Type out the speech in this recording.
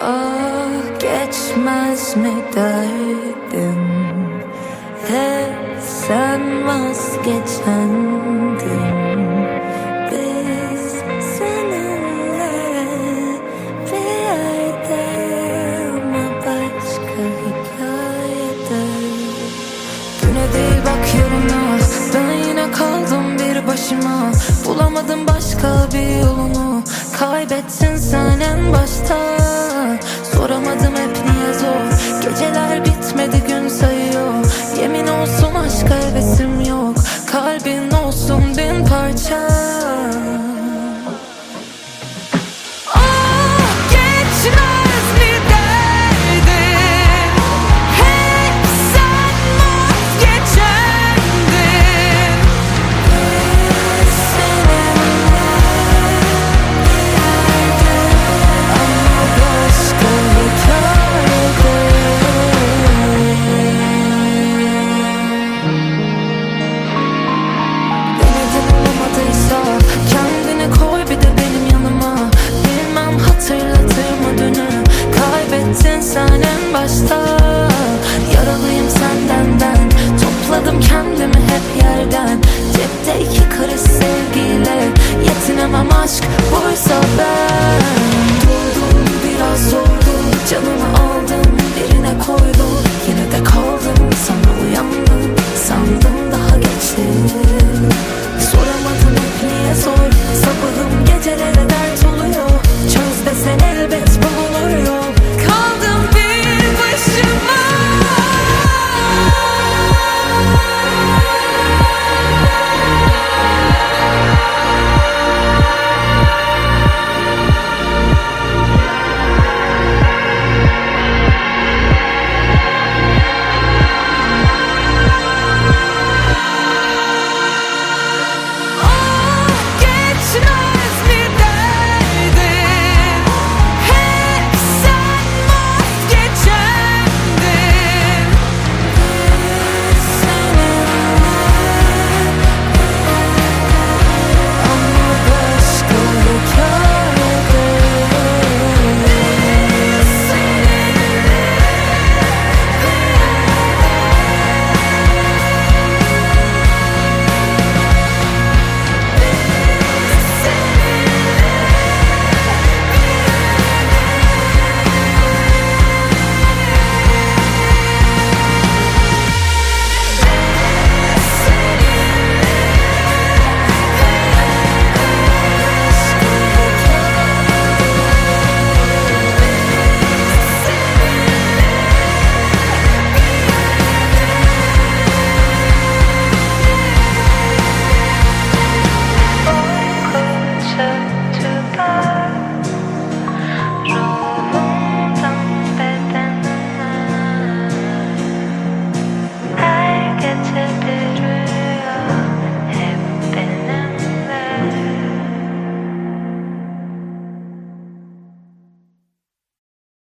Ah, geçmez mi derdim? Hep sen vazgeçendin. Biz seninle bir yerde ama başka hikayede. Güne değil bak yarına, ben yine kaldım bir başıma. Bulamadım başka bir yolunu, kaybettin sen en başta. Soramadım hep niye zor, geceler bitmedi gün sayıyor. Yemin olsun aşka hevesim yok, kalbin olsun bin parça. Ah, geçmez mi derdin? Hep sen vazgeçendin. Biz seninle ama başka hikayede. Denedin olamadıysa kendini koy bir de benim yanıma. Bilmem hatırlatır mı dünü, kaybettin sen en başta. Yaralıyım senden ben, topladım kendimi hep yerden. Cepte 2 karış sevgiyle yetinemem aşk buysa ben.